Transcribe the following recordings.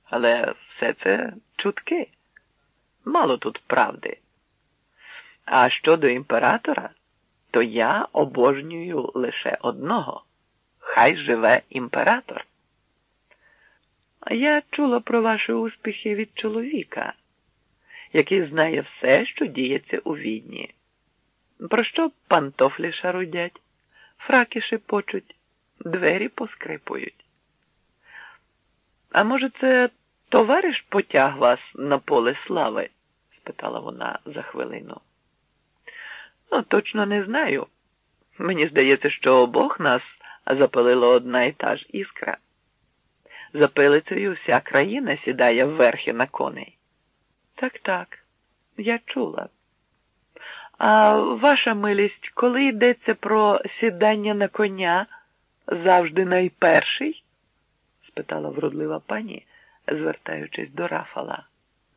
Але все це чутки. Мало тут правди. А щодо імператора, то я обожнюю лише одного. Хай живе імператор. Я чула про ваші успіхи від чоловіка, який знає все, що діється у Відні. Про що пантофлі шарудять, фраки шепочуть, двері поскрипують. А може, це товариш потяг вас на поле слави? Спитала вона за хвилину. Точно не знаю. Мені здається, що обох нас запалила одна і та ж іскра. За пилицею вся країна сідає вверхи на коней. Так, я чула. А ваша милість, коли йдеться про сідання на коня, завжди найперший? Спитала вродлива пані, звертаючись до Рафала.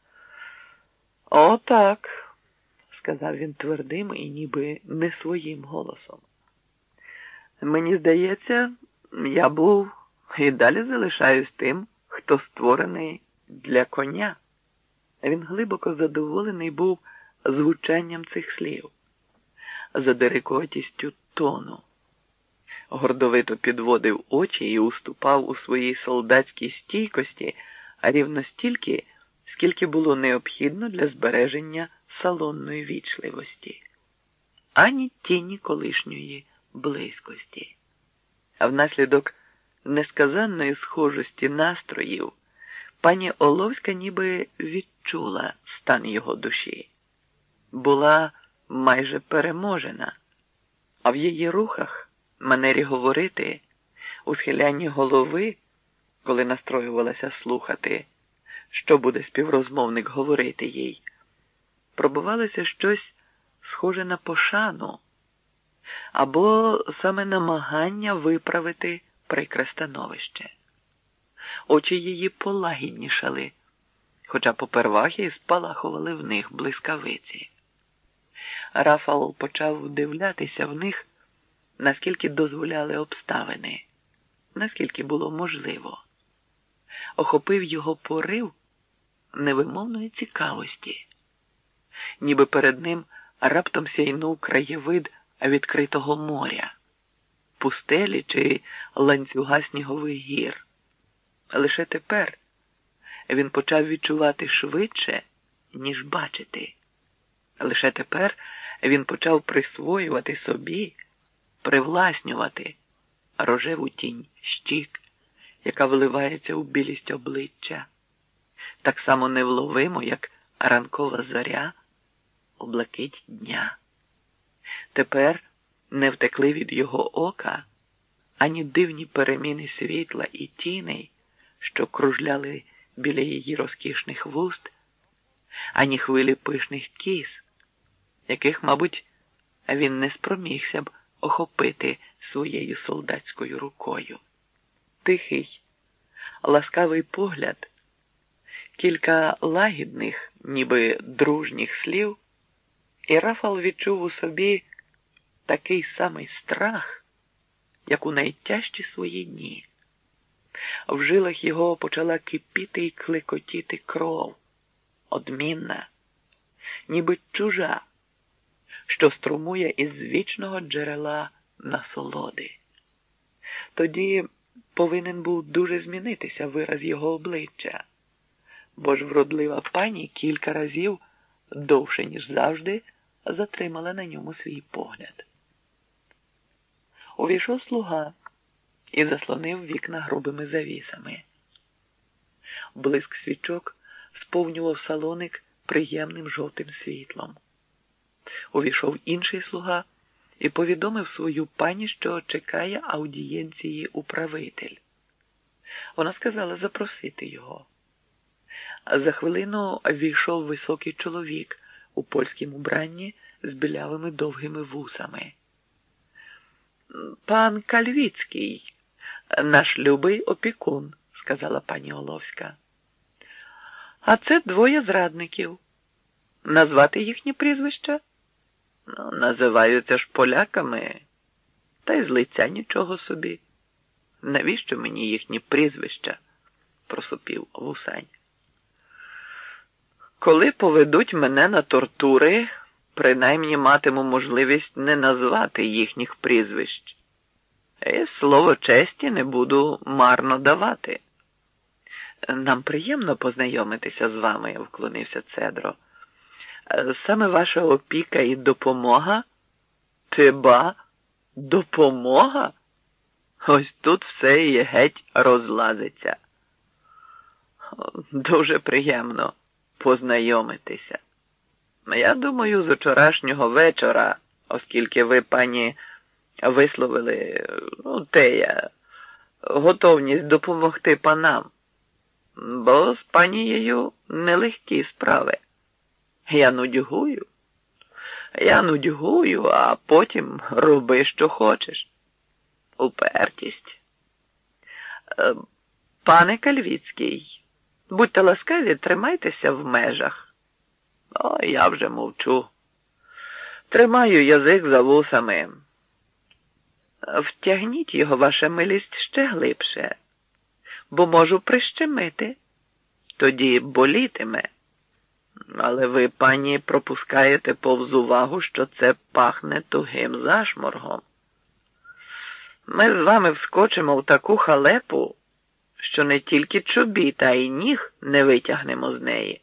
«О, так», – сказав він твердим і ніби не своїм голосом. «Мені здається, я був і далі залишаюсь тим, хто створений для коня». Він глибоко задоволений був звучанням цих слів, задирикуватістю тону. Гордовито підводив очі і уступав у своїй солдатській стійкості рівно стільки, скільки було необхідно для збереження салонної вічливості. Ані тіні колишньої близькості. А внаслідок несказанної схожості настроїв пані Оловська ніби відчула стан його душі. Була майже переможена, а в її рухах, манері говорити, у схилянні голови, коли настроювалася слухати, що буде співрозмовник говорити їй, пробувалося щось схоже на пошану або саме намагання виправити прикре становище. Очі її полагіднішали, хоча попервах і спалахували в них блискавиці. Рафал почав вдивлятися в них, наскільки дозволяли обставини, наскільки було можливо. Охопив його порив невимовної цікавості, ніби перед ним раптом сяйнув краєвид відкритого моря, пустелі чи ланцюга снігових гір. Лише тепер він почав відчувати швидше, ніж бачити. Лише тепер він почав присвоювати собі, привласнювати рожеву тінь щік, яка вливається у білість обличчя, так само невловимо, як ранкова зоря у блакить дня. Тепер не втекли від його ока ані дивні переміни світла і тіней, що кружляли біля її розкішних вуст, ані хвилі пишних кіз, яких, мабуть, він не спромігся б охопити своєю солдатською рукою. Тихий, ласкавий погляд, кілька лагідних, ніби дружніх слів, і Рафал відчув у собі такий самий страх, як у найтяжчі свої дні. В жилах його почала кипіти і клекотіти кров, одмінна, ніби чужа, що струмує із вічного джерела насолоди. Тоді повинен був дуже змінитися вираз його обличчя, бо ж вродлива пані кілька разів, довше ніж завжди, затримала на ньому свій погляд. Увійшов слуга і заслонив вікна грубими завісами. Блиск свічок сповнював салоник приємним жовтим світлом. Увійшов інший слуга і повідомив свою пані, що чекає аудієнції управитель. Вона сказала запросити його. За хвилину війшов високий чоловік у польському убранні з білявими довгими вусами. «Пан Кальвіцький, наш любий опікун», – сказала пані Оловська. «А це двоє зрадників. Назвати їхні прізвища? Називаються ж поляками, та й з лиця нічого собі. Навіщо мені їхні прізвища? просопів Вусань. Коли поведуть мене на тортури, принаймні матиму можливість не назвати їхніх прізвищ. І слово честі не буду марно давати. Нам приємно познайомитися з вами, вклонився Цедро. Саме ваша опіка і допомога? Ба, допомога? Ось тут все і геть розлазиться. Дуже приємно познайомитися. Я думаю, з вчорашнього вечора, оскільки ви, пані, висловили, готовність допомогти панам, бо з панією нелегкі справи. Я нудьгую, а потім роби, що хочеш. Упертість. Пане Кальвіцький, будьте ласкаві, тримайтеся в межах. Я вже мовчу. Тримаю язик за вусами. Втягніть його, ваша милість, ще глибше, бо можу прищемити. Тоді болітиме. Але ви, пані, пропускаєте повз увагу, що це пахне тугим зашморгом. Ми з вами вскочимо в таку халепу, що не тільки чобіт, а й ніг не витягнемо з неї.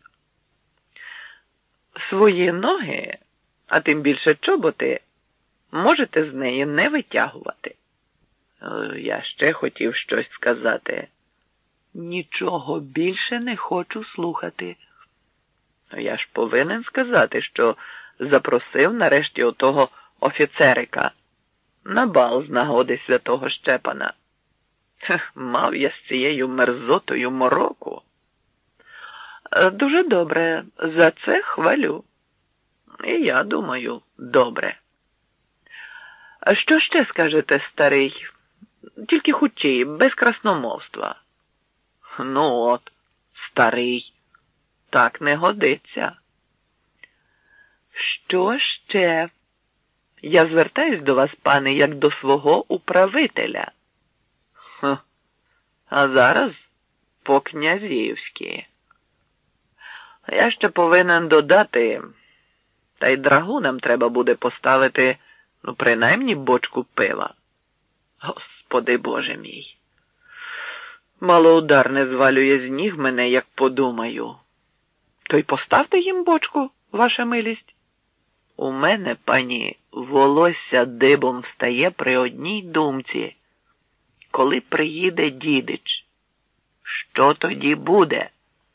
Свої ноги, а тим більше чоботи, можете з неї не витягувати. Я ще хотів щось сказати. Нічого більше не хочу слухати. Я ж повинен сказати, що запросив нарешті отого офіцерика на бал з нагоди святого Щепана. Мав я з цією мерзотою мороку. Дуже добре, за це хвалю. І я думаю, добре. А що ще скажете, старий? Тільки хутчі, без красномовства. Старий, так не годиться. Що ще? Я звертаюсь до вас, пане, як до свого управителя. А зараз по-князівськи. Я ще повинен додати, та й драгунам треба буде поставити, принаймні бочку пива. Господи Боже мій! Малоудар не звалює з ніг мене, як подумаю. То й поставте їм бочку, ваша милість. У мене, пані, волосся дибом встає при одній думці. Коли приїде дідич, що тоді буде?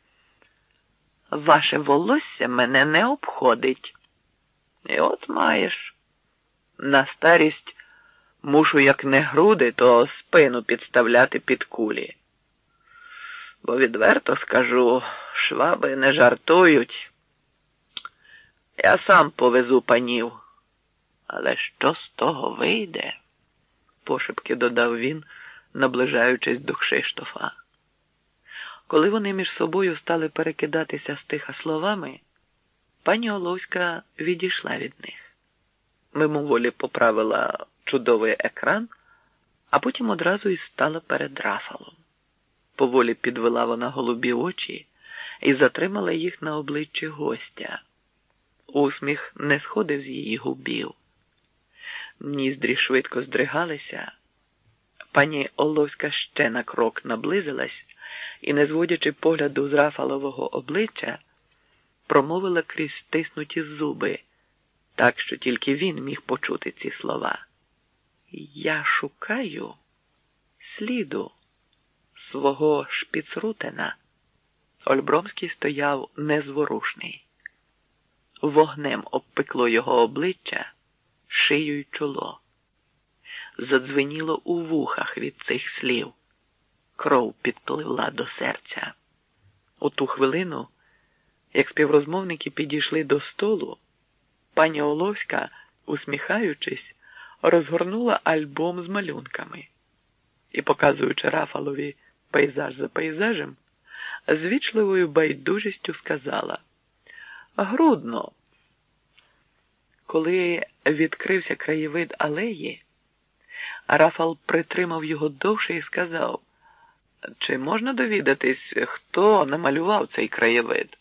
Ваше волосся мене не обходить. І от маєш. На старість мушу як не груди, то спину підставляти під кулі. Бо відверто скажу, шваби не жартують. Я сам повезу панів. Але що з того вийде? Пошепки додав він, наближаючись до Кшиштофа. Коли вони між собою стали перекидатися стиха словами, пані Оловська відійшла від них. Мимоволі поправила чудовий екран, а потім одразу і стала перед Рафалом. Поволі підвела вона голубі очі і затримала їх на обличчі гостя. Усміх не сходив з її губів. Ніздрі швидко здригалися. Пані Оловська ще на крок наблизилась і, не зводячи погляду з Рафалового обличчя, промовила крізь стиснуті зуби, так, що тільки він міг почути ці слова. Я шукаю сліду свого шпіцрутена. Ольбромський стояв незворушний. Вогнем обпекло його обличчя, шию й чоло. Задзвеніло у вухах від цих слів. Кров підпливла до серця. У ту хвилину, як співрозмовники підійшли до столу, пані Оловська, усміхаючись, розгорнула альбом з малюнками і, показуючи Рафалові пейзаж за пейзажем, з вічливою байдужістю сказала: «Грудно». Коли відкрився краєвид алеї, Рафал притримав його довше і сказав: Чи можна довідатись, хто намалював цей краєвид?